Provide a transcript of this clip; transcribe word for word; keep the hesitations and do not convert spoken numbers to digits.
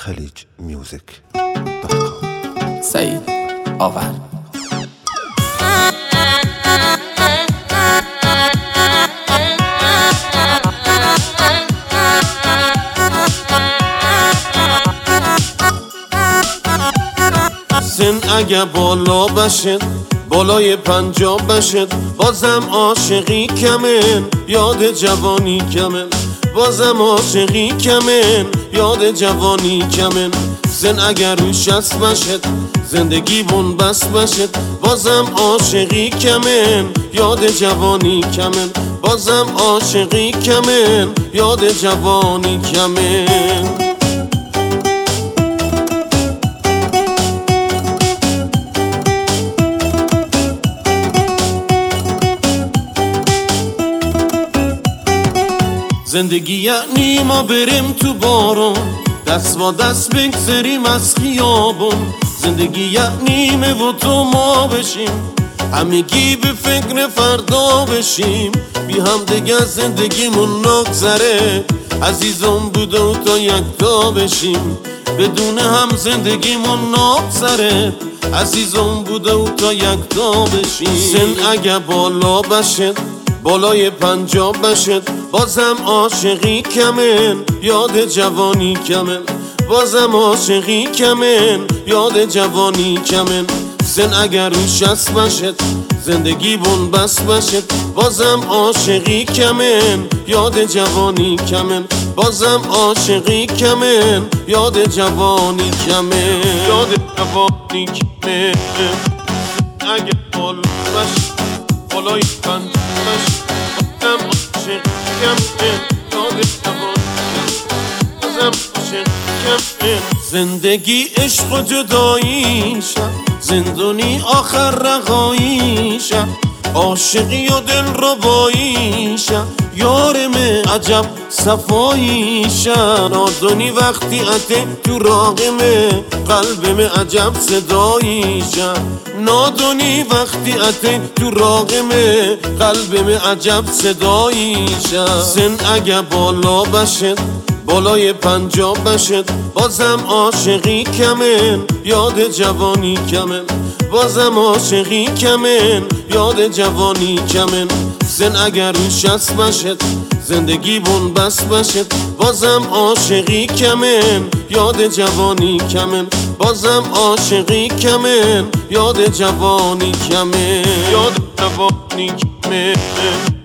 خلیج میوزیک دات کام. سعید آور. سن اگه بالا بشد، بالای پنجاه بشد، بازم عاشقی کمن، یاد جوانی کمن، بازم عاشقی کمن، یاد جوانی کمن. سن اگر رو شست بشد، زندگی بون بس بشد، بازم عاشقی کمن، یاد جوانی کمن، بازم عاشقی کمن، یاد جوانی کمن. زندگی یعنی ما بریم تو بارون، دست با دست بگذریم از خیابون. زندگی یعنی من و تو ما بشیم، همگی به فکر فردا بشیم. بی هم دیگه زندگیمون نگذره، عزیزم بوده و تا یکتا بشیم. بدون هم زندگیمون نگذره، عزیزم بوده و تا یکتا بشیم. سن اگه بالا بشد، بالای پنجاه بشد، بازم عاشقی کمن، یاد جوانی کمن، بازم عاشقی کمن، یاد جوانی کمن. سن اگر رو شست بشد، زندگی بون بس بشد، بازم عاشقی کمن، یاد جوانی کمن، بازم عاشقی کمن، یاد جوانی کمن، یاد جوانی کمن. اگر بالا بشد، بالای پنجاه بشد، بازم عاشقی کمن، یاد جوانی کمن، بازم عاشقی کمن. زندگی عشق و جدایی شد، زندونی آخر رهایی شد، عاشقی و دل ربایی شد، یارم عجب صفایی شد. نادونی وقتی اته تو راقمه، قلبم عجب صدایی شد. نادونی وقتی اته تو راقمه، قلبم عجب صدایی شد. سن اگه بالا بشد، بالای پنجاه بشد، بازم عاشقی کمن، یاد جوانی کمن، بازم عاشقی کمن، یاد جوانی کمن. سن اگر رو شست بشد، زندگی بون بس بشد، بازم عاشقی کمن، یاد جوانی کمن، بازم عاشقی کمن، یاد جوانی کمن، یاد جوانی کمن.